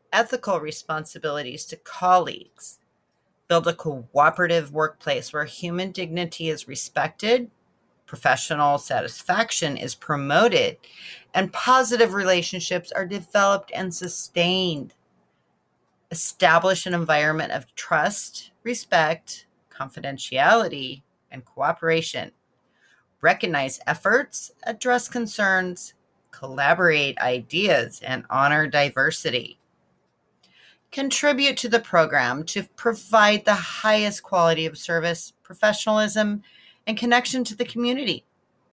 ethical responsibilities to colleagues, build a cooperative workplace where human dignity is respected, professional satisfaction is promoted, and positive relationships are developed and sustained. Establish an environment of trust, respect, confidentiality, and cooperation. Recognize efforts, address concerns, collaborate ideas, and honor diversity. Contribute to the program to provide the highest quality of service, professionalism, and connection to the community.